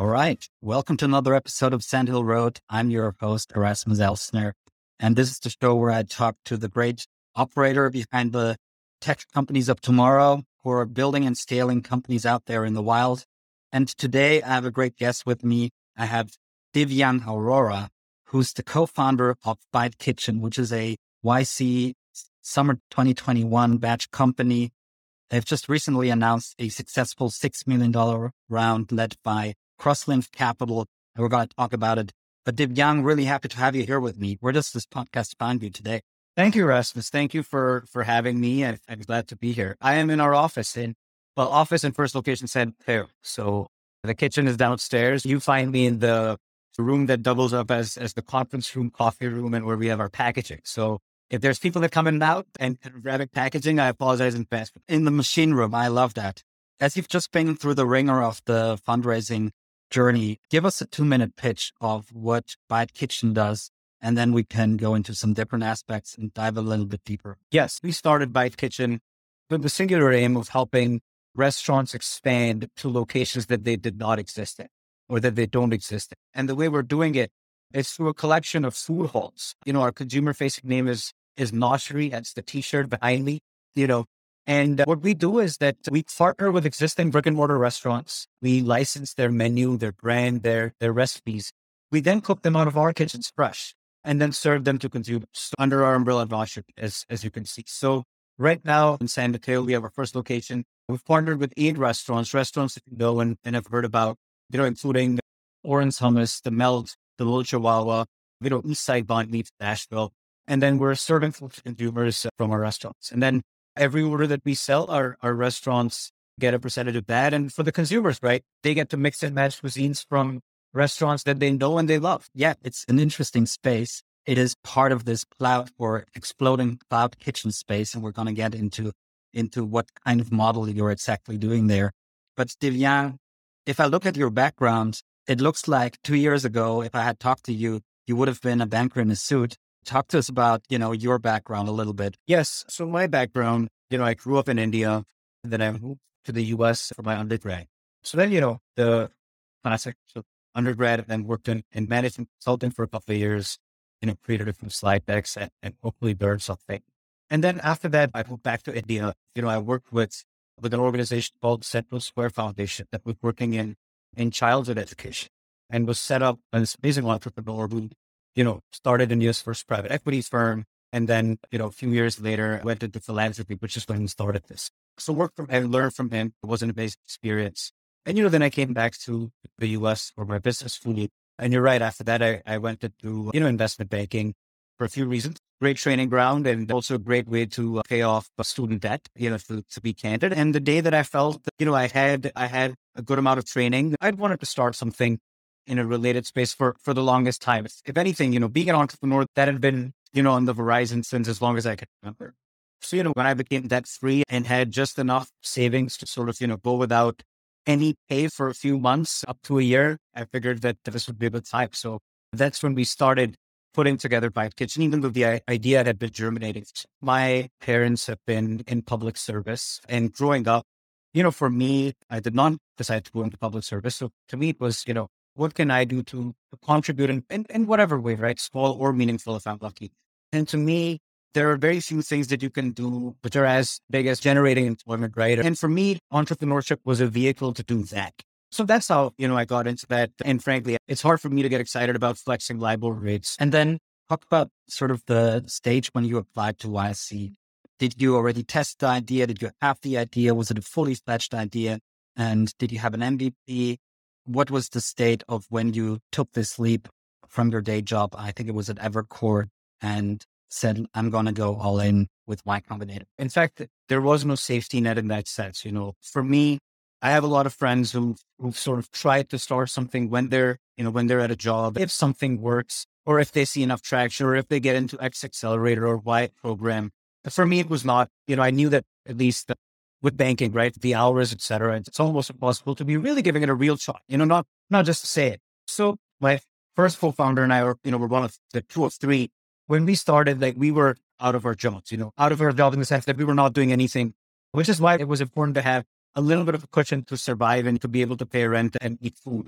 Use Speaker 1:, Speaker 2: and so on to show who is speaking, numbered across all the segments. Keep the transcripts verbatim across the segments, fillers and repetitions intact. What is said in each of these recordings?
Speaker 1: All right. Welcome to another episode of Sandhill Road. I'm your host, Erasmus Elsner. And this is the show where I talk to the great operator behind the tech companies of tomorrow who are building and scaling companies out there in the wild. And today I have a great guest with me. I have Divyang Arora, who's the co-founder of Byte Kitchen, which is a Y C summer twenty twenty-one batch company. They've just recently announced a successful six million dollars round led by Crosslink Capital. And we're going to talk about it. But Divyang, really happy to have you here with me. Where does this podcast find you today?
Speaker 2: Thank you, Rasmus. Thank you for for having me. I, I'm glad to be here. I am in our office in, well, office and first location San Pedro. So the kitchen is downstairs. You find me in the room that doubles up as as the conference room, coffee room, and where we have our packaging. So if there's people that come in and out and, and grabbing packaging, I apologize in advance.
Speaker 1: In the machine room, I love that. As you've just been through the ringer of the fundraising journey, give us a two-minute pitch of what Byte Kitchen does, and then we can go into some different aspects and dive a little bit deeper.
Speaker 2: Yes, we started Byte Kitchen with the singular aim of helping restaurants expand to locations that they did not exist in or that they don't exist in. And the way we're doing it is through a collection of food halls. You know, our consumer-facing name is is Noshery. That's the T-shirt behind me, you know. And uh, what we do is that we partner with existing brick and mortar restaurants. We license their menu, their brand, their their recipes. We then cook them out of our kitchens fresh and then serve them to consumers under our umbrella of Noshery, as, as you can see. So right now in San Mateo, we have our first location. We've partnered with eight restaurants, restaurants that you know and, and have heard about, you know, including Oren's Hummus, The Melt, The Little Chihuahua, you know, Eastside Bond Meats, Nashville. And then we're serving food to consumers from our restaurants. And then every order that we sell, our, our restaurants get a percentage of that. And for the consumers, right, they get to mix and match cuisines from restaurants that they know and they love.
Speaker 1: Yeah, it's an interesting space. It is part of this cloud or exploding cloud kitchen space. And we're going to get into, into what kind of model you're exactly doing there. But Divyang, if I look at your background, it looks like two years ago, if I had talked to you, you would have been a banker in a suit. Talk to us about, you know, your background a little bit.
Speaker 2: Yes. So my background, you know, I grew up in India, and then I moved to the U S for my undergrad. So then, you know, the classic so undergrad, and then worked in, in management consulting for a couple of years, you know, created a few slide decks and, and hopefully learned something. And then after that, I moved back to India. You know, I worked with, with an organization called Central Square Foundation that was working in, in childhood education and was set up by this amazing entrepreneur who, you know, started India's first private equity firm. And then, you know, a few years later, went into philanthropy, which is when he started this. So worked from him, learned from him. It was an amazing experience. And, you know, then I came back to the U S for my business school. And you're right. After that, I, I went into, you know, investment banking for a few reasons. Great training ground and also a great way to uh, pay off student debt, you know, to, to be candid. And the day that I felt, that, you know, I had, I had a good amount of training, I'd wanted to start something in a related space for, for the longest time. If, if anything, you know, being an entrepreneur, that had been, you know, on the horizon since as long as I could remember. So, you know, when I became debt free and had just enough savings to sort of, you know, go without any pay for a few months up to a year, I figured that this would be a good time. So that's when we started putting together Byte Kitchen, even though the idea had been germinating. My parents have been in public service, and growing up, you know, for me, I did not decide to go into public service. So to me, it was, you know, what can I do to, to contribute in, in, in whatever way, right? Small or meaningful if I'm lucky. And to me, there are very few things that you can do which are as big as generating employment, right? And for me, entrepreneurship was a vehicle to do that. So that's how, you know, I got into that. And frankly, it's hard for me to get excited about flexing LIBOR rates.
Speaker 1: And then talk about sort of the stage when you applied to Y C. Did you already test the idea? Did you have the idea? Was it a fully fledged idea? And did you have an M V P? What was the state of when you took this leap from your day job? I think it was at Evercore, and said, I'm going to go all in with Y Combinator.
Speaker 2: In fact, there was no safety net in that sense. You know, for me, I have a lot of friends who who've sort of tried to start something when they're, you know, when they're at a job, if something works, or if they see enough traction, or if they get into X Accelerator or Y program. For me, it was not, you know, I knew that at least with banking, right, the hours, et cetera, it's almost impossible to be really giving it a real shot, you know, not, not just to say it. So my first co-founder and I were, you know, were one of the two of three. When we started, like we were out of our jobs, you know, out of our job in the sense that we were not doing anything, which is why it was important to have a little bit of a cushion to survive and to be able to pay rent and eat food.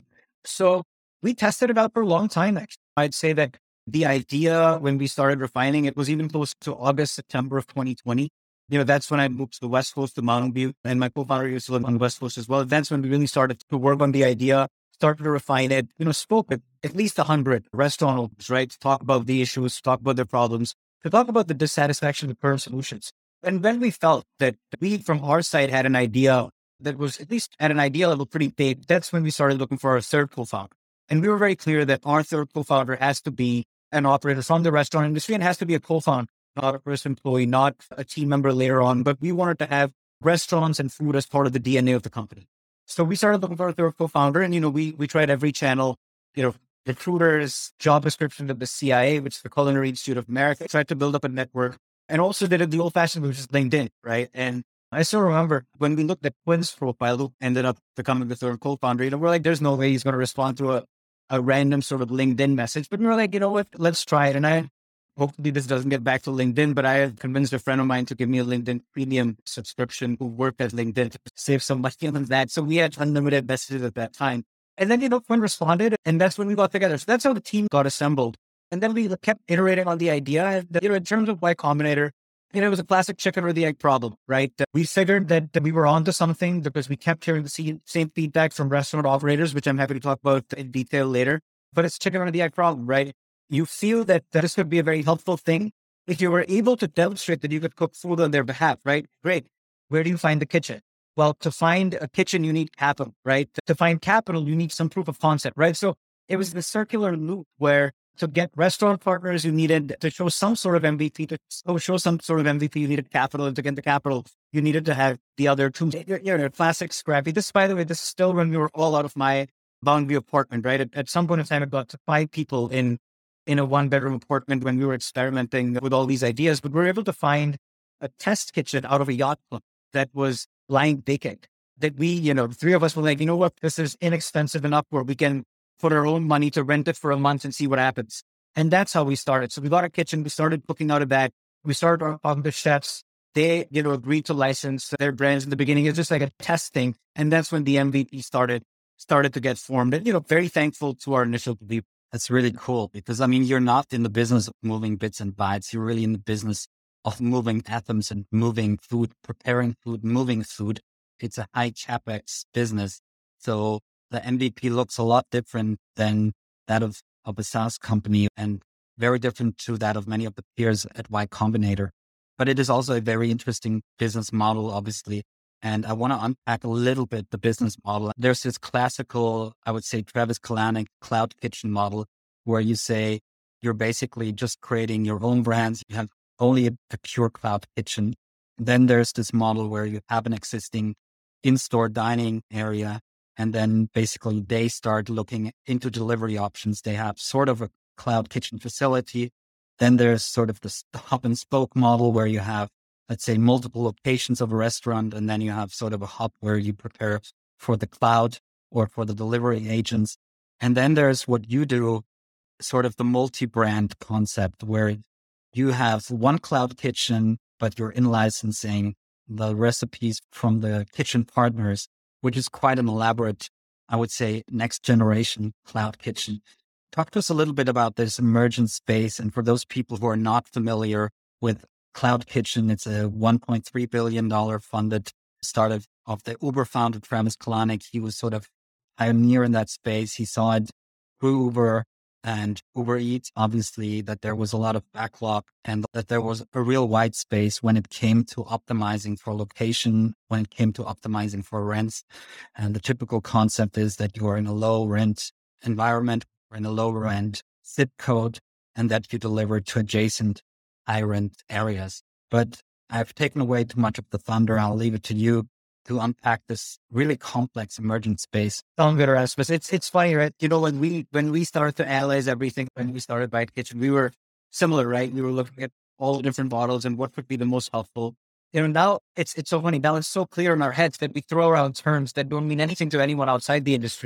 Speaker 2: So we tested it out for a long time. Actually, I'd say that the idea when we started refining it was even close to August, September of twenty twenty. You know, that's when I moved to the West Coast to Mountain View, and my co-founder used to live on the West Coast as well. That's when we really started to work on the idea, started to refine it, you know, spoke with at least a hundred restaurant owners, right? To talk about the issues, to talk about their problems, to talk about the dissatisfaction with current solutions. And when we felt that we from our side had an idea that was at least at an idea level pretty big, that's when we started looking for our third co-founder. And we were very clear that our third co-founder has to be an operator from the restaurant industry and has to be a co-founder, not a first employee, not a team member later on. But we wanted to have restaurants and food as part of the D N A of the company. So we started looking for a third co-founder, and, you know, we, we tried every channel, you know, recruiters, job description of the C I A, which is the Culinary Institute of America, tried to build up a network, and also did it the old fashioned way, which is LinkedIn, right? And I still remember when we looked at Quinn's profile, who ended up becoming the third co-founder, you know, we're like, there's no way he's going to respond to a, a random sort of LinkedIn message, but we were like, you know what, let's try it. And I, hopefully this doesn't get back to LinkedIn, but I had convinced a friend of mine to give me a LinkedIn premium subscription who worked at LinkedIn to save some money on that. So we had unlimited messages at that time. And then, you know, Quinn responded, and that's when we got together. So that's how the team got assembled. And then we kept iterating on the idea. And, you know, in terms of Y Combinator, you know, it was a classic chicken or the egg problem, right? We figured that we were onto something because we kept hearing the same feedback from restaurant operators, which I'm happy to talk about in detail later. But it's chicken or the egg problem, right? You feel that this could be a very helpful thing if you were able to demonstrate that you could cook food on their behalf, right? Great. Where do you find the kitchen? Well, to find a kitchen, you need capital, right? To find capital, you need some proof of concept, right? So it was the circular loop where to get restaurant partners, you needed to show some sort of M V P, to show some sort of M V P, you needed capital. And to get the capital, you needed to have the other two, you know, classic scrappy. This, by the way, this is still when we were all out of my Mountain View apartment, right? At, at some point in time, it got to five people in, in a one bedroom apartment when we were experimenting with all these ideas, but we were able to find a test kitchen out of a yacht club that was lying vacant. That we, you know, the three of us were like, you know what, this is inexpensive enough where we can put our own money to rent it for a month and see what happens. And that's how we started. So we got a kitchen, we started cooking out of that. We started talking to chefs. They, you know, agreed to license their brands in the beginning. It's just like a testing. And that's when the M V P started, started to get formed. And, you know, very thankful to our initial belief.
Speaker 1: That's really cool because, I mean, you're not in the business of moving bits and bytes. You're really in the business of moving atoms and moving food, preparing food, moving food. It's a high capex business. So the M V P looks a lot different than that of, of a SaaS company and very different to that of many of the peers at Y Combinator. But it is also a very interesting business model, obviously. And I want to unpack a little bit the business model. There's this classical, I would say, Travis Kalanick cloud kitchen model where you say you're basically just creating your own brands. You have only a, a pure cloud kitchen. Then there's this model where you have an existing in-store dining area. And then basically they start looking into delivery options. They have sort of a cloud kitchen facility. Then there's sort of the hub and spoke model where you have, let's say, multiple locations of a restaurant. And then you have sort of a hub where you prepare for the cloud or for the delivery agents. And then there's what you do, sort of the multi-brand concept where you have one cloud kitchen, but you're in licensing the recipes from the kitchen partners, which is quite an elaborate, I would say, next generation cloud kitchen. Talk to us a little bit about this emergent space. And for those people who are not familiar with Cloud Kitchen, it's a one point three billion dollars funded startup of the Uber founder, Travis Kalanick. He was sort of pioneer in that space. He saw it through Uber and Uber Eats, obviously, that there was a lot of backlog and that there was a real white space when it came to optimizing for location, when it came to optimizing for rents. And the typical concept is that you are in a low rent environment or in a low rent zip code and that you deliver to adjacent high rent areas. But I've taken away too much of the thunder. I'll leave it to you to unpack this really complex emergent space.
Speaker 2: Sound good, Erasmus. It's it's funny, right? You know, when we when we started to analyze everything, when we started Byte Kitchen, we were similar, right? We were looking at all the different models and what would be the most helpful. You know, now it's it's so funny. Now it's so clear in our heads that we throw around terms that don't mean anything to anyone outside the industry.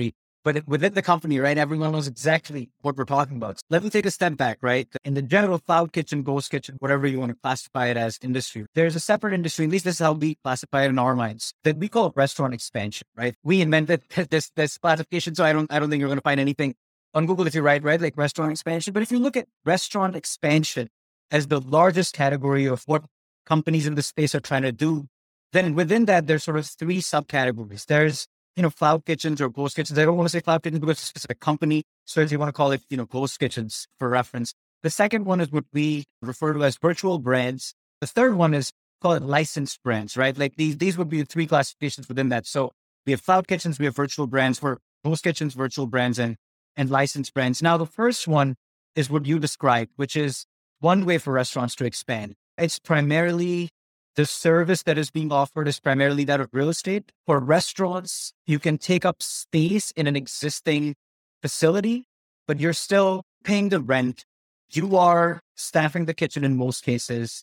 Speaker 2: but within the company, right, everyone knows exactly what we're talking about. So let me take a step back, right? In the general cloud kitchen, ghost kitchen, whatever you want to classify it as industry, there's a separate industry, at least this is how we classify it in our minds, that we call restaurant expansion, right? We invented this, this classification. So I don't, I don't think you're going to find anything on Google if you write, right, like restaurant expansion. But if you look at restaurant expansion as the largest category of what companies in the space are trying to do, then within that, there's sort of three subcategories. There's, you know, cloud kitchens or ghost kitchens. I don't want to say cloud kitchens because it's a specific company. So if you want to call it, you know, ghost kitchens for reference. The second one is what we refer to as virtual brands. The third one is call it licensed brands, right? Like these, these would be the three classifications within that. So we have cloud kitchens, we have virtual brands for ghost kitchens, virtual brands, and, and licensed brands. Now, the first one is what you described, which is one way for restaurants to expand. It's primarily the service that is being offered is primarily that of real estate. For restaurants, you can take up space in an existing facility, but you're still paying the rent. You are staffing the kitchen in most cases,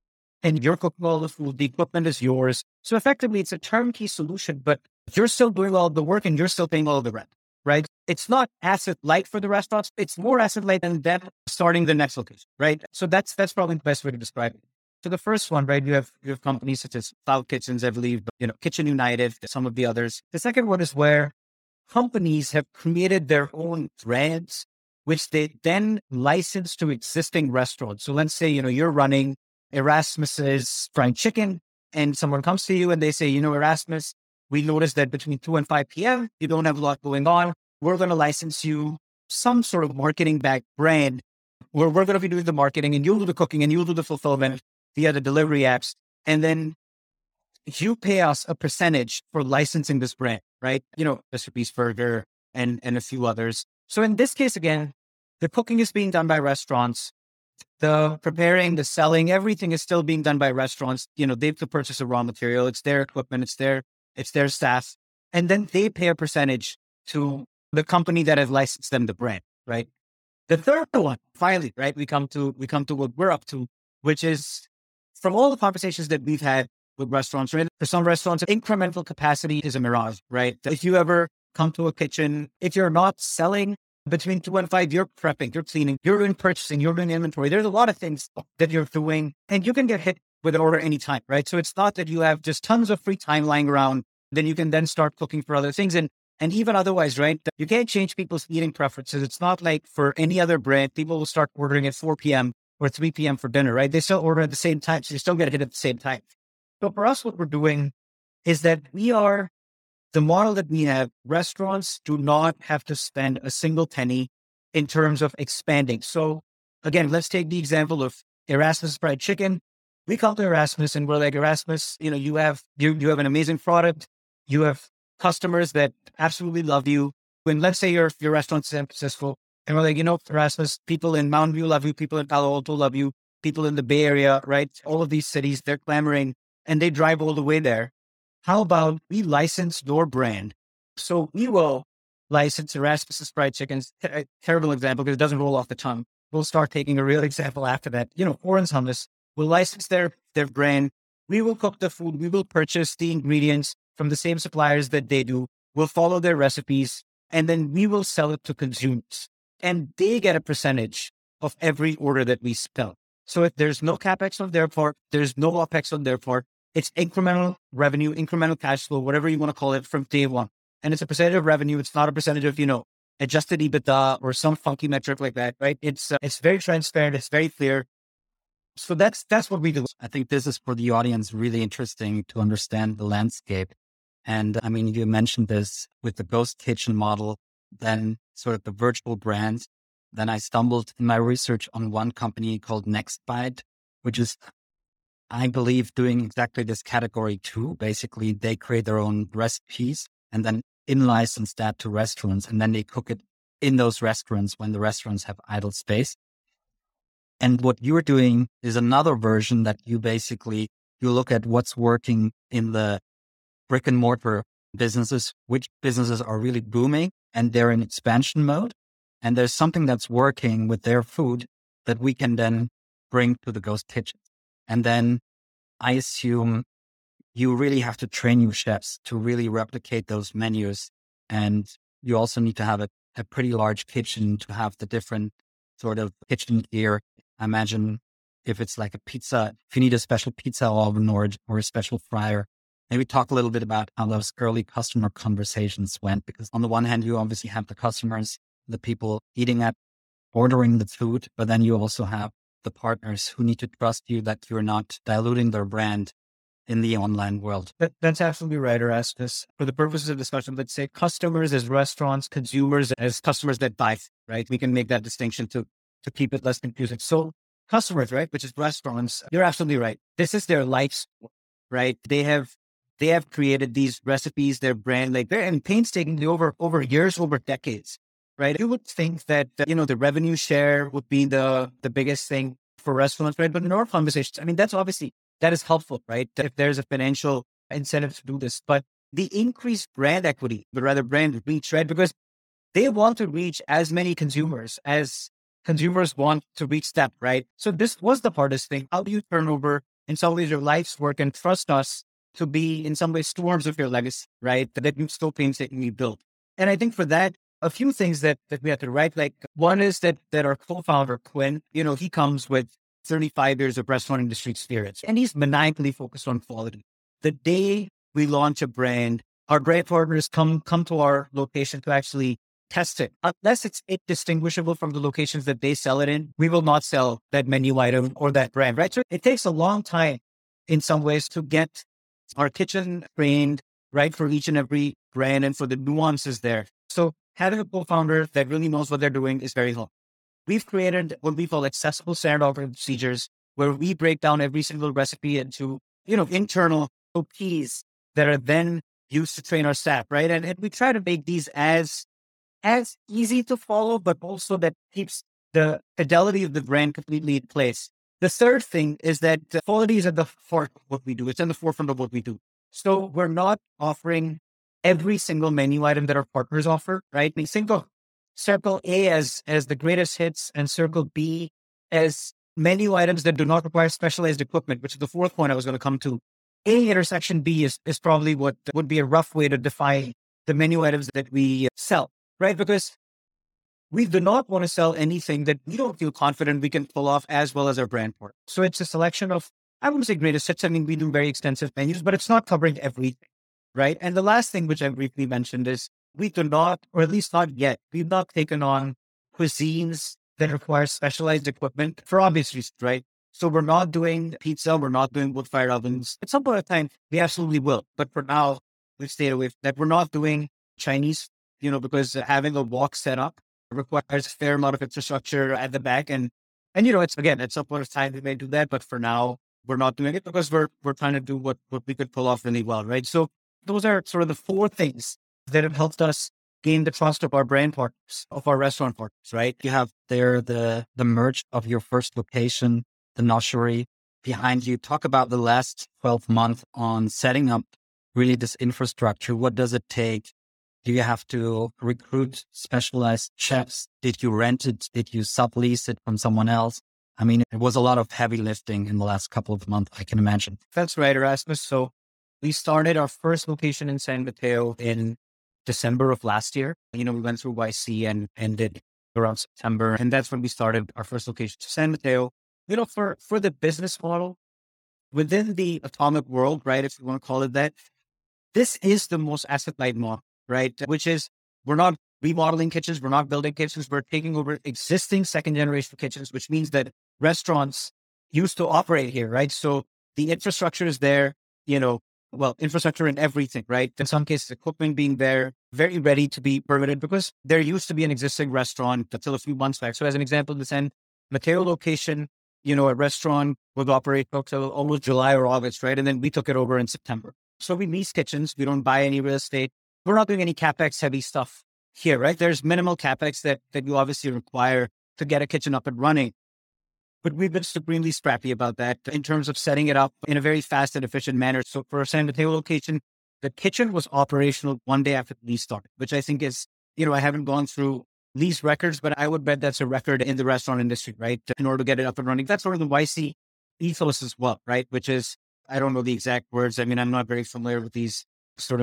Speaker 2: and you're cooking all the food. The equipment is yours. So effectively, it's a turnkey solution, but you're still doing all the work and you're still paying all the rent, right? It's not asset light for the restaurants. It's more asset light than them starting the next location, right? So that's that's probably the best way to describe it. So the first one, right, you have you have companies such as Cloud Kitchens, I believe, you know, Kitchen United, some of the others. The second one is where companies have created their own brands, which they then license to existing restaurants. So let's say, you know, you're running Erasmus's Fried Chicken, and someone comes to you and they say, you know, Erasmus, we noticed that between two and five p.m., you don't have a lot going on. We're going to license you some sort of marketing backed brand where we're going to be doing the marketing and you'll do the cooking and you'll do the fulfillment via the delivery apps. And then you pay us a percentage for licensing this brand, right? You know, mister Beast Burger and, and a few others. So in this case, again, the cooking is being done by restaurants. The preparing, the selling, everything is still being done by restaurants. You know, they have to purchase the raw material. It's their equipment. It's their, it's their staff. And then they pay a percentage to the company that has licensed them the brand, right? The third one, finally, right? We come to, we come to what we're up to, which is from all the conversations that we've had with restaurants, right? For some restaurants, incremental capacity is a mirage, right? If you ever come to a kitchen, if you're not selling between two and five, you're prepping, you're cleaning, you're doing purchasing, you're doing inventory. There's a lot of things that you're doing and you can get hit with an order anytime, right? So it's not that you have just tons of free time lying around, then you can then start cooking for other things. And and even otherwise, right? You can't change people's eating preferences. It's not like for any other brand, people will start ordering at four p.m. or three p.m. for dinner, right? They still order at the same time. So you still get hit at the same time. So for us, what we're doing is that we are, the model that we have, restaurants do not have to spend a single penny in terms of expanding. So again, let's take the example of Erasmus Fried Chicken. We come to Erasmus and we're like, Erasmus, you know, you have, you, you have an amazing product. You have customers that absolutely love you. When let's say your, your restaurant's successful and we're like, you know, Erasmus, people in Mountain View love you. People in Palo Alto love you. People in the Bay Area, right? All of these cities, they're clamoring and they drive all the way there. How about we license your brand? So we will license Erasmus's Fried Chickens. A terrible example because it doesn't roll off the tongue. We'll start taking a real example after that. You know, Orange Hummus will license their, their brand. We will cook the food. We will purchase the ingredients from the same suppliers that they do. We'll follow their recipes and then we will sell it to consumers. And they get a percentage of every order that we sell. So if there's no CapEx on their part, there's no OpEx on their part. It's incremental revenue, incremental cash flow, whatever you want to call it from day one. And it's a percentage of revenue. It's not a percentage of, you know, adjusted EBITDA or some funky metric like that, right? It's uh, it's very transparent. It's very clear. So that's that's what we do.
Speaker 1: I think this is for the audience really interesting to understand the landscape. And I mean, you mentioned this with the ghost kitchen model, then sort of the virtual brands. Then I stumbled in my research on one company called Nextbite, which is, I believe, doing exactly this category too. Basically, they create their own recipes and then in-license that to restaurants. And then they cook it in those restaurants when the restaurants have idle space. And what you're doing is another version that you basically, you look at what's working in the brick and mortar businesses, which businesses are really booming and they're in expansion mode. And there's something that's working with their food that we can then bring to the ghost kitchen. And then I assume you really have to train your chefs to really replicate those menus and you also need to have a, a pretty large kitchen to have the different sort of kitchen gear. I imagine if it's like a pizza, if you need a special pizza oven or, or a special fryer, maybe talk a little bit about how those early customer conversations went, because on the one hand, you obviously have the customers, the people eating at, ordering the food, but then you also have the partners who need to trust you that you're not diluting their brand in the online world.
Speaker 2: That, that's absolutely right, Erasmus. For the purposes of discussion, let's say customers as restaurants, consumers as customers that buy, right? We can make that distinction to, to keep it less confusing. So customers, right, which is restaurants, you're absolutely right. This is their life's work, right? They have they have created these recipes, their brand, like they're and painstakingly over over years, over decades, right? You would think that uh, you know the revenue share would be the the biggest thing for restaurants, right? But in our conversations, I mean, that's obviously that is helpful, right? If there's a financial incentive to do this, but the increased brand equity, but rather brand reach, right? Because they want to reach as many consumers as consumers want to reach them, right? So this was the hardest thing. How do you turn over in some ways your life's work and trust us to be in some ways stewards of your legacy, right? That you still painstakingly built. And I think for that, a few things that, that we have to write, like one is that, that our co-founder, Quinn, you know, he comes with thirty-five years of restaurant industry experience, and he's maniacally focused on quality. The day we launch a brand, our brand partners come, come to our location to actually test it. Unless it's it distinguishable from the locations that they sell it in, we will not sell that menu item or that brand, right? So it takes a long time in some ways to get our kitchen trained, right, for each and every brand and for the nuances there. So having a co-founder that really knows what they're doing is very helpful. We've created what we call accessible standard operating procedures, where we break down every single recipe into, you know, internal O Ps that are then used to train our staff, right? And, and we try to make these as as easy to follow, but also that keeps the fidelity of the brand completely in place. The third thing is that quality is at the forefront of what we do. It's in the forefront of what we do. So we're not offering every single menu item that our partners offer, right? We think of Circle A as, as the greatest hits and Circle B as menu items that do not require specialized equipment, which is the fourth point I was going to come to. A intersection B is, is probably what would be a rough way to define the menu items that we sell, right? Because we do not want to sell anything that we don't feel confident we can pull off as well as our brand partner. So it's a selection of, I wouldn't say greatest hits. I mean, we do very extensive menus, but it's not covering everything, right? And the last thing, which I briefly mentioned, is we do not, or at least not yet, we've not taken on cuisines that require specialized equipment for obvious reasons, right? So we're not doing pizza, we're not doing wood fire ovens. At some point in time, we absolutely will. But for now, we've stayed away from that. We're not doing Chinese, you know, because having a wok set up requires a fair amount of infrastructure at the back. And, and you know, it's again, at some point of time, we may do that. But for now, we're not doing it because we're we're trying to do what, what we could pull off really well, right? So those are sort of the four things that have helped us gain the trust of our brand partners, of our restaurant partners, right?
Speaker 1: You have there the the merge of your first location, the Noshery behind you. Talk about the last twelve months on setting up really this infrastructure. What does it take? Do you have to recruit specialized chefs? Did you rent it? Did you sublease it from someone else? I mean, it was a lot of heavy lifting in the last couple of months, I can imagine.
Speaker 2: That's right, Erasmus. So we started our first location in San Mateo in December of last year. You know, we went through Y C and ended around September. And that's when we started our first location to San Mateo. You know, for, for the business model within the atomic world, right? If you want to call it that, this is the most asset-light model, right? Which is we're not remodeling kitchens. We're not building kitchens. We're taking over existing second generation kitchens, which means that restaurants used to operate here, right? So the infrastructure is there, you know, well, infrastructure and everything, right? In some cases, equipment being there, very ready to be permitted because there used to be an existing restaurant until a few months back. So as an example, the San Mateo location, you know, a restaurant would operate until almost July or August, right? And then we took it over in September. So we lease kitchens. We don't buy any real estate. We're not doing any CapEx heavy stuff here, right? There's minimal CapEx that, that you obviously require to get a kitchen up and running. But we've been supremely scrappy about that in terms of setting it up in a very fast and efficient manner. So for a San Mateo location, the kitchen was operational one day after the lease started, which I think is, you know, I haven't gone through lease records, but I would bet that's a record in the restaurant industry, right? In order to get it up and running. That's sort of the Y C ethos as well, right? Which is, I don't know the exact words. I mean, I'm not very familiar with these sort of,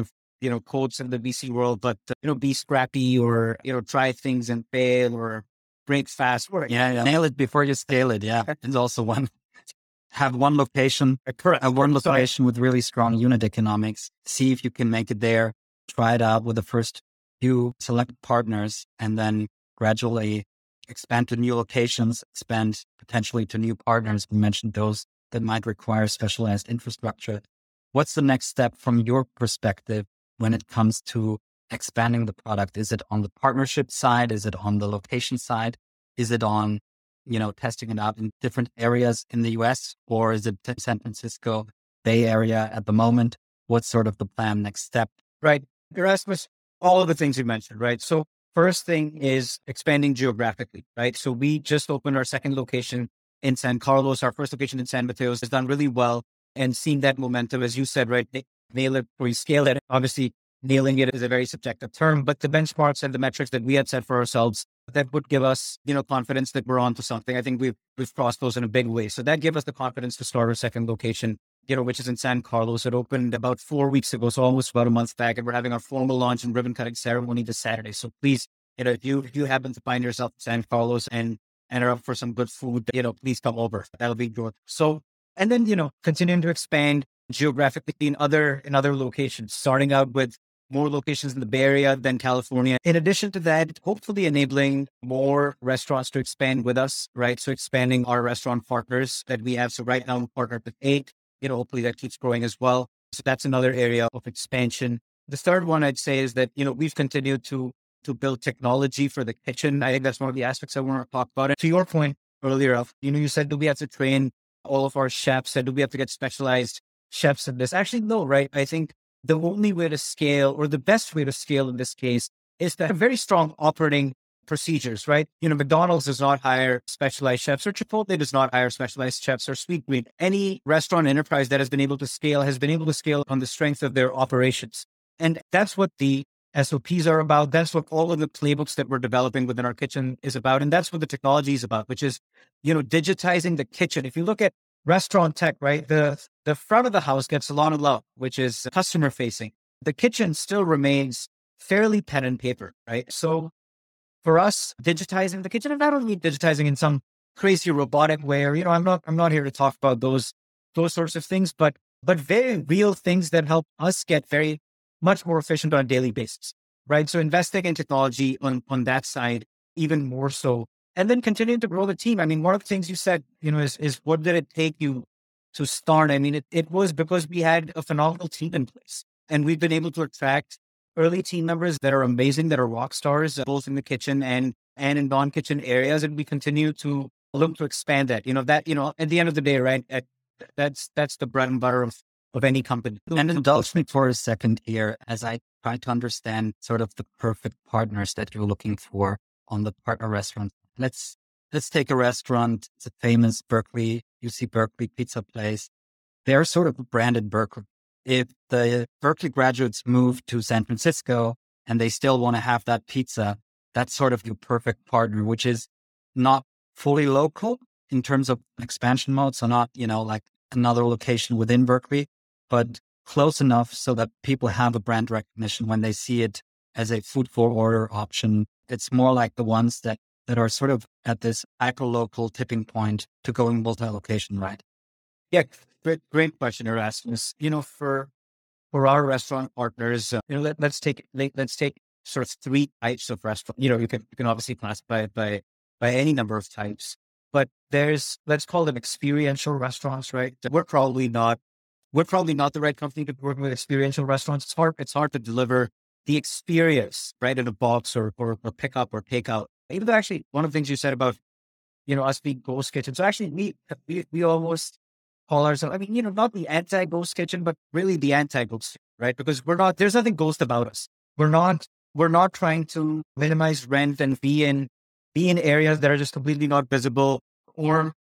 Speaker 2: you know, quotes in the V C world, but, uh, you know, be scrappy or, you know, try things and fail or break fast. Or,
Speaker 1: Yeah, yeah. Nail it before you scale it. Yeah. It's also one, have one location,
Speaker 2: correct.
Speaker 1: uh, one
Speaker 2: Sorry.
Speaker 1: location with really strong unit economics. See if you can make it there. Try it out with the first few select partners and then gradually expand to new locations, expand potentially to new partners. We mentioned those that might require specialized infrastructure. What's the next step from your perspective when it comes to expanding the product? Is it on the partnership side? Is it on the location side? Is it on, you know, testing it out in different areas in the U S, or is it San Francisco Bay Area at the moment? What's sort of the plan next step?
Speaker 2: Right. Erasmus, all of the things you mentioned, right? So first thing is expanding geographically, right? So we just opened our second location in San Carlos. Our first location in San Mateo has done really well, and seeing that momentum, as you said, right? Nail it or you scale it. Obviously, nailing it is a very subjective term, but the benchmarks and the metrics that we had set for ourselves that would give us, you know, confidence that we're onto something. I think we've we've crossed those in a big way. So that gave us the confidence to start our second location, you know, which is in San Carlos. It opened about four weeks ago, so almost about a month back, and we're having our formal launch and ribbon cutting ceremony this Saturday. So please, you know, if you if you happen to find yourself in San Carlos and and are up for some good food, you know, please come over. That'll be good. So, and then, you know, continuing to expand geographically in other in other locations, starting out with more locations in the Bay Area than California. In addition to that, hopefully enabling more restaurants to expand with us, right? So expanding our restaurant partners that we have. So right now we're partnered with eight, you know, hopefully that keeps growing as well. So that's another area of expansion. The third one I'd say is that, you know, we've continued to, to build technology for the kitchen. I think that's one of the aspects I want to talk about. And to your point earlier of, you know, you said, do we have to train all of our chefs? And do we have to get specialized chefs in this? Actually, no, right? I think the only way to scale, or the best way to scale in this case, is to have very strong operating procedures, right? You know, McDonald's does not hire specialized chefs, or Chipotle does not hire specialized chefs, or Sweetgreen. Any restaurant enterprise that has been able to scale has been able to scale on the strength of their operations. And that's what the S O Ps are about. That's what all of the playbooks that we're developing within our kitchen is about. And that's what the technology is about, which is, you know, digitizing the kitchen. If you look at restaurant tech, right? The the front of the house gets a lot of love, which is customer facing. The kitchen still remains fairly pen and paper, right? So for us, digitizing the kitchen, and not only digitizing in some crazy robotic way, or, you know, I'm not I'm not here to talk about those those sorts of things, but but very real things that help us get very much more efficient on a daily basis, right? So investing in technology on on that side, even more so. And then continuing to grow the team. I mean, one of the things you said, you know, is, is what did it take you to start? I mean, it, it was because we had a phenomenal team in place, and we've been able to attract early team members that are amazing, that are rock stars, uh, both in the kitchen and, and in non-kitchen areas. And we continue to look to expand that, you know, that, you know, at the end of the day, right? At, that's, that's the bread and butter of, of any company.
Speaker 1: And indulge me for a second here as I try to understand sort of the perfect partners that you're looking for on the partner restaurant. Let's let's take a restaurant. It's a famous Berkeley, U C Berkeley pizza place. They're sort of branded Berkeley. If the Berkeley graduates move to San Francisco and they still want to have that pizza, that's sort of your perfect partner, which is not fully local in terms of expansion mode. So not, you know, like another location within Berkeley, but close enough so that people have a brand recognition when they see it as a food for order option. It's more like the ones that that are sort of at this hyper-local tipping point to going multi-location, right?
Speaker 2: Yeah, great, great question, Erasmus. You know, for for our restaurant partners, uh, you know, let, let's take let, let's take sort of three types of restaurant. You know, you can you can obviously classify it by by any number of types, but there's, let's call them experiential restaurants, right? We're probably not we're probably not the right company to be working with experiential restaurants. It's hard it's hard to deliver the experience, right, in a box or or, or pick up or take out. Even though actually one of the things you said about, you know, us being ghost kitchen. So actually we, we, we almost call ourselves, I mean, you know, not the anti-ghost kitchen, but really the anti-ghost, right? Because we're not, there's nothing ghost about us. We're not, we're not trying to minimize rent and be in, be in areas that are just completely not visible, or,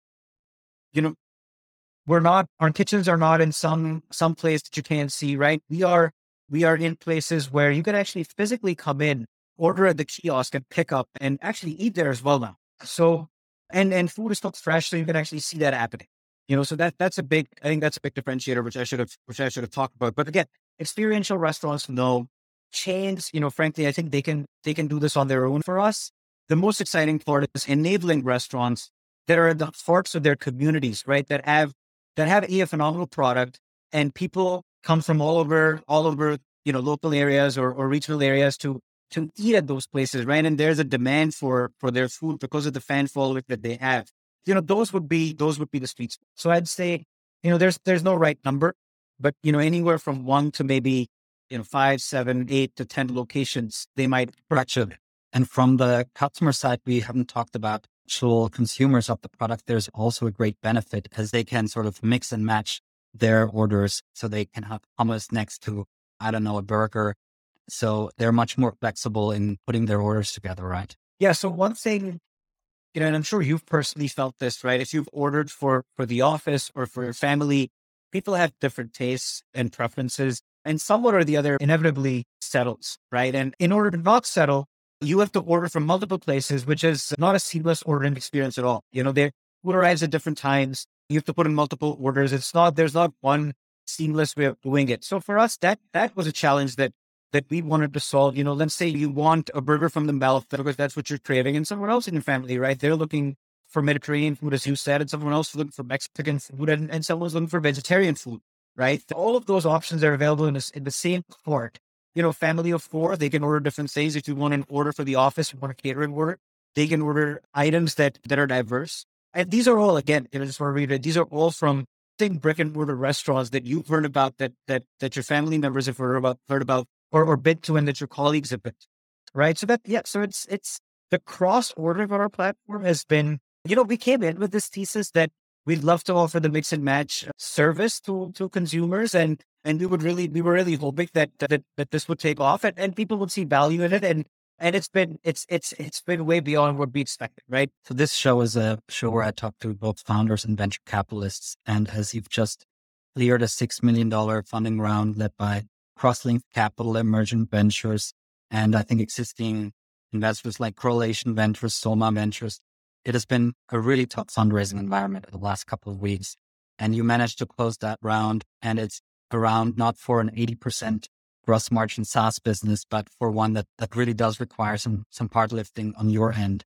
Speaker 2: you know, we're not, our kitchens are not in some, some place that you can't see, right? We are, we are in places where you can actually physically come in, order at the kiosk and pick up and actually eat there as well now. So, and, and food is still fresh. So you can actually see that happening, you know, so that, that's a big, I think that's a big differentiator, which I should have, which I should have talked about. But again, Experiential restaurants, no. Chains, you know, frankly, I think they can, they can do this on their own. For us, the most exciting part is enabling restaurants that are at the hearts of their communities, right? That have, that have a phenomenal product, and people come from all over, all over, you know, local areas or, or regional areas to, to eat at those places, right? And there's a demand for, for their food because of the fan following that they have. You know, those would be, those would be the street spots. So I'd say, you know, there's, there's no right number, but, you know, anywhere from one to maybe, you know, five, seven, eight to ten locations, they might
Speaker 1: Gotcha. And from the customer side, we haven't talked about actual consumers of the product. There's also a great benefit as they can sort of mix and match their orders. So they can have hummus next to, I don't know, a burger. So they're much more flexible in putting their orders together, right?
Speaker 2: Yeah. So one thing, you know, and I'm sure you've personally felt this, right? If you've ordered for, for the office or for your family, people have different tastes and preferences, and someone or the other inevitably settles, right? And in order to not settle, you have to order from multiple places, which is not a seamless ordering experience at all. You know, their food arrives at different times. You have to put in multiple orders. It's not, there's not one seamless way of doing it. So for us, that, that was a challenge that, that we wanted to solve. You know, let's say you want a burger from the Mouth because that's what you're craving, and someone else in your family, right? They're looking for Mediterranean food, as you said, and someone else is looking for Mexican food, and, and someone's looking for vegetarian food, right? All of those options are available in, a, in the same cart. You know, family of four, they can order different things. If you want an order for the office, you want a catering order, they can order items that, that are diverse. And these are all, again, you know, just want to read it. These are all from big brick and mortar restaurants that you've heard about, that, that, that your family members have heard about, heard about, or, or been to, and that your colleagues have been to, right? So that, yeah, so it's, it's the cross ordering on our platform has been, you know, we came in with this thesis that we'd love to offer the mix and match service to, to consumers. And, and we would really, we were really hoping that, that, that this would take off, and, and people would see value in it. And, and it's been, it's, it's, it's been way beyond what we expected, right?
Speaker 1: So this show is a show where I talk to both founders and venture capitalists. And as you've just cleared a six million dollars funding round led by Crosslink Capital, Emergent Ventures, and I think existing investors like Correlation Ventures, Soma Ventures, it has been a really tough fundraising environment in the last couple of weeks. And you managed to close that round, and it's around not for an eighty percent gross margin SaaS business, but for one that, that really does require some, some part lifting on your end.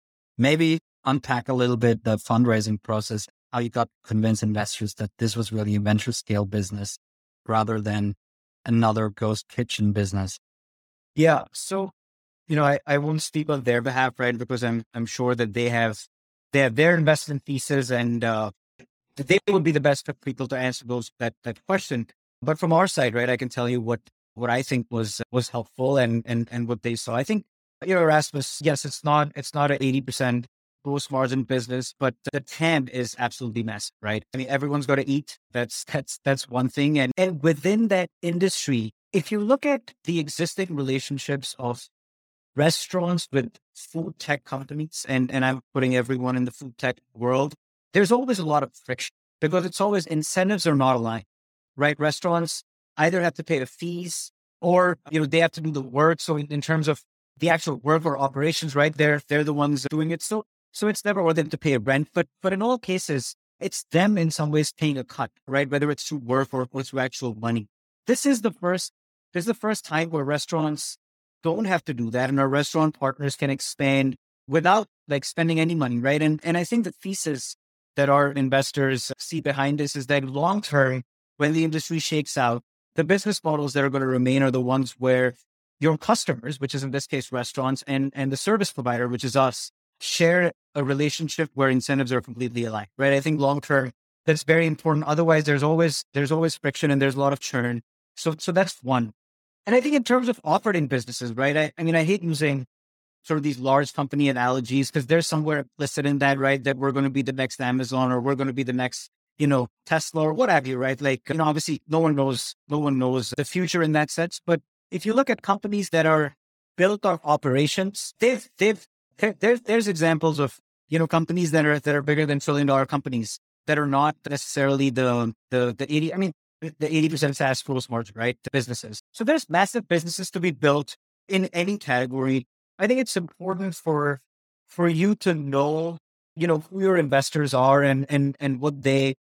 Speaker 1: Maybe unpack a little bit the fundraising process, how you got to convince investors that this was really a venture scale business rather than another ghost kitchen business.
Speaker 2: Yeah. So, you know, I, I won't speak on their behalf, right? Because I'm, I'm sure that they have, they have their investment thesis, and, uh, they would be the best people to answer those, that, that question. But from our side, right, I can tell you what, what I think was, was helpful, and, and, and what they saw. I think, you know, Erasmus, yes, it's not, it's not an eighty percent gross margin business, but the T A M is absolutely massive, right? I mean, everyone's got to eat. That's, that's, that's one thing. And, and within that industry, if you look at the existing relationships of restaurants with food tech companies, and, and I'm putting everyone in the food tech world, there's always a lot of friction because it's always incentives are not aligned, right? Restaurants either have to pay the fees, or, you know, they have to do the work. So in, in terms of the actual work or operations, right, they're, they're the ones doing it. So, so it's never worth them to pay a rent, but, but in all cases, it's them in some ways paying a cut, right? Whether it's through work or, or through actual money. This is the first, this is the first time where restaurants don't have to do that, and our restaurant partners can expand without like spending any money, right? And, and I think the thesis that our investors see behind this is that long term, when the industry shakes out, the business models that are going to remain are the ones where your customers, which is in this case restaurants, and, and the service provider, which is us, share a relationship where incentives are completely aligned, right? I think long term, that's very important. Otherwise, there's always, there's always friction, and there's a lot of churn. So, so that's one. And I think in terms of operating businesses, right? I, I mean, I hate using sort of these large company analogies because there's somewhere implicit in that, right? That we're going to be the next Amazon, or we're going to be the next, you know, Tesla, or what have you, right? Like, you know, obviously no one knows, no one knows the future in that sense. But if you look at companies that are built on operations, they've, they've, there's, there's examples of, you know, companies that are, that are bigger than trillion dollar companies that are not necessarily the, the, the eighty, I mean, the eighty percent SaaS gross margin, right? The businesses. So there's massive businesses to be built in any category. I think it's important for, for you to know, you know, who your investors are, and, and, and what they,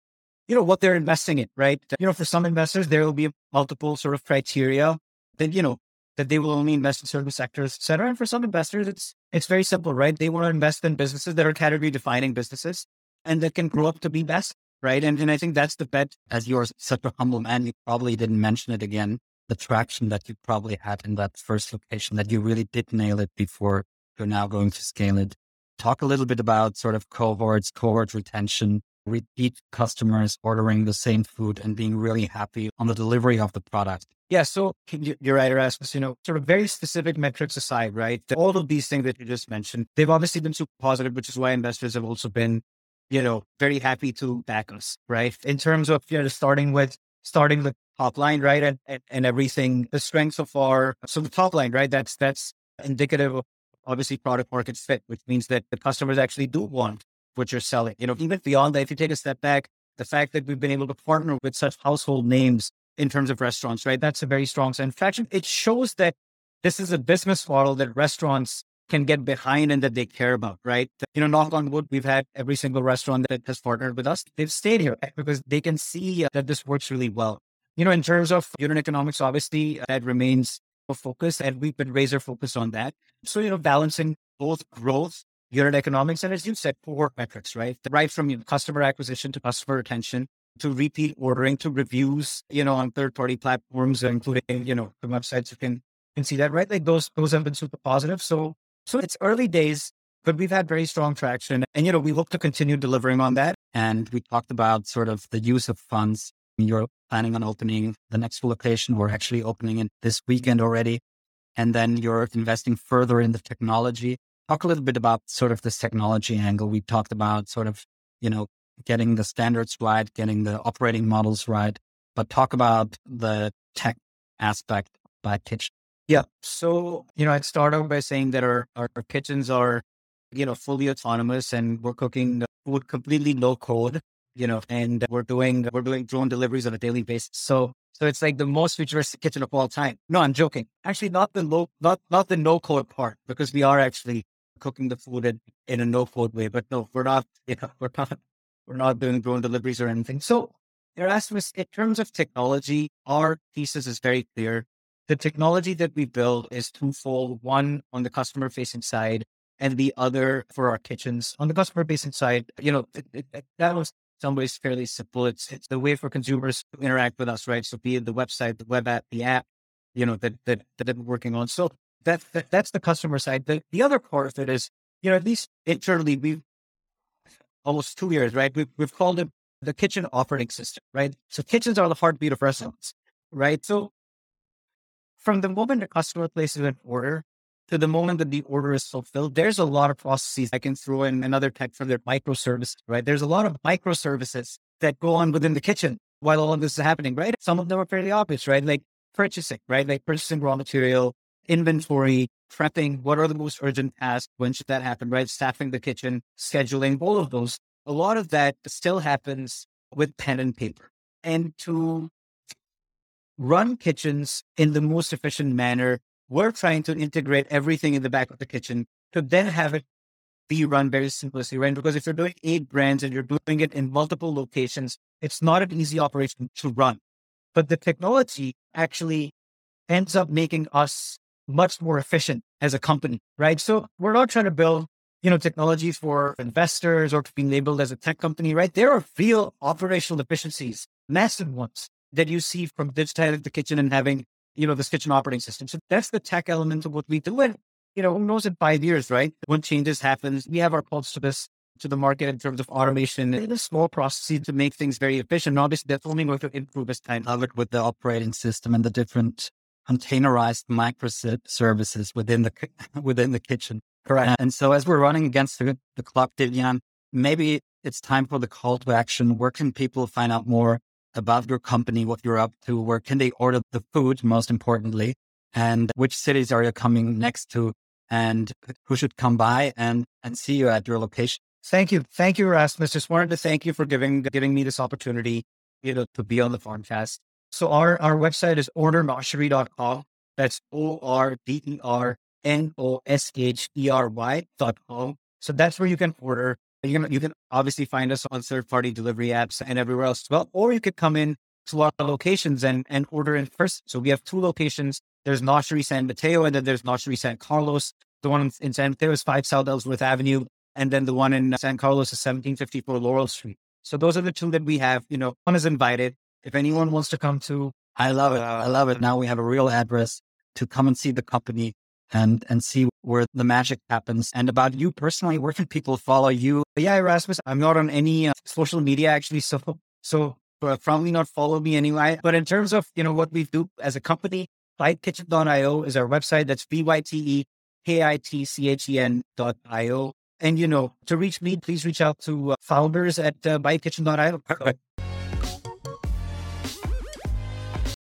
Speaker 2: you know, what they're investing in, right? You know, for some investors, there will be multiple sort of criteria that, you know, that they will only invest in certain sectors, et cetera. And for some investors, it's, it's very simple, right? They want to invest in businesses that are category defining businesses and that can grow up to be best, right? And, and I think that's the bet. As you're such a humble man, you probably didn't mention it again, the traction that you probably had in that first location, that you really did nail it before you're now going to scale it. Talk a little bit about sort of cohorts, cohort retention, repeat customers ordering the same food and being really happy on the delivery of the product. Yeah, so you're right, Erasmus, you know, sort of very specific metrics aside, right? All of these things that you just mentioned, they've obviously been super positive, which is why investors have also been, you know, very happy to back us, right? In terms of, you know, starting with, starting the top line, right? And, and, and everything, the strengths of our, so the top line, right? That's, that's indicative of obviously product market fit, which means that the customers actually do want what you're selling. You know, even beyond that, if you take a step back, the fact that we've been able to partner with such household names in terms of restaurants, right? That's a very strong sign. In fact, it shows that this is a business model that restaurants can get behind and that they care about, right? You know, knock on wood, we've had every single restaurant that has partnered with us. They've stayed here because they can see that this works really well. You know, in terms of unit economics, obviously that remains a focus and we've been razor focused on that. So, you know, balancing both growth, unit economics, and as you said, cohort metrics, right? Right from you know, customer acquisition to customer retention, to repeat ordering, to reviews, you know, on third-party platforms, including, you know, the websites, you can, can see that, right? Like those, those have been super positive. So, so it's early days, but we've had very strong traction and, you know, we hope to continue delivering on that. And we talked about sort of the use of funds. You're planning on opening the next location. We're actually opening it this weekend already. And then you're investing further in the technology. Talk a little bit about sort of this technology angle. We talked about sort of, you know, getting the standards right, getting the operating models right, but talk about the tech aspect by kitchen. Yeah. So, you know, I'd start out by saying that our, our, our kitchens are, you know, fully autonomous and we're cooking food completely low code, you know, and we're doing, we're doing drone deliveries on a daily basis. So, so it's like the most futuristic kitchen of all time. No, I'm joking. Actually, not the low, not, not the no code part, because we are actually cooking the food in, in a no code way, but no, we're not, you know, we're not, we're not doing drone deliveries or anything. So Erasmus, in terms of technology, our thesis is very clear. The technology that we build is twofold, one on the customer facing side and the other for our kitchens. On the customer facing side, you know, it, it, it, that was in some ways fairly simple. It's, it's the way for consumers to interact with us, right? So be it the website, the web app, the app, you know, that, that, that we're working on. So that, that that's the customer side. The, the other part of it is, you know, at least internally, we've almost two years, right? We've, we've called it the kitchen operating system, right? So kitchens are the heartbeat of restaurants, right? So from the moment a customer places an order to the moment that the order is fulfilled, there's a lot of processes. I can throw in another tech for their microservices, right? There's a lot of microservices that go on within the kitchen while all of this is happening, right? Some of them are fairly obvious, right? Like purchasing, right? Like purchasing raw material, inventory, prepping, what are the most urgent tasks? When should that happen, right? Staffing the kitchen, scheduling, all of those. A lot of that still happens with pen and paper. And to run kitchens in the most efficient manner, we're trying to integrate everything in the back of the kitchen to then have it be run very simplistically, right? Because if you're doing eight brands and you're doing it in multiple locations, it's not an easy operation to run. But the technology actually ends up making us much more efficient as a company, right? So we're not trying to build, you know, technology for investors or to be labeled as a tech company, right? There are real operational efficiencies, massive ones that you see from digitizing the kitchen and having, you know, this kitchen operating system. So that's the tech element of what we do. And, you know, who knows in five years, right? When changes happen, we have our pulse to this, to the market in terms of automation and the small processes to make things very efficient. Obviously, that's only going to improve as time. Love it with the operating system and the different containerized microservices within the within the kitchen. Correct. And so as we're running against the, the clock, Divyan, maybe it's time for the call to action. Where can people find out more about your company, what you're up to? Where can they order the food, most importantly? And which cities are you coming next to? And who should come by and, and see you at your location? Thank you. Thank you, Erasmus. Just wanted to thank you for giving giving me this opportunity, you know, to be on the Farmcast. So our, our website is order noshery dot com. That's O R D E R N O S H E R Y dot com. So that's where you can order. You can, you can obviously find us on third-party delivery apps and everywhere else as well, or you could come in to our locations and, and order in person. So we have two locations. There's Nochery San Mateo, and then there's Nochery San Carlos. The one in San Mateo is five South Ellsworth Avenue, and then the one in San Carlos is seventeen fifty-four Laurel Street. So those are the two that we have. You know, one is invited. If anyone wants to come to,
Speaker 1: I love it. I love it. Now we have a real address to come and see the company and and see where the magic happens. And about you personally, where can people follow you?
Speaker 2: Yeah, Erasmus, I'm not on any uh, social media actually, so so uh, probably not follow me anyway. But in terms of, you know, what we do as a company, bite kitchen dot io is our website. That's B Y T E K I T C H E N dot I O. And, you know, to reach me, please reach out to uh, founders at uh, bite kitchen dot io.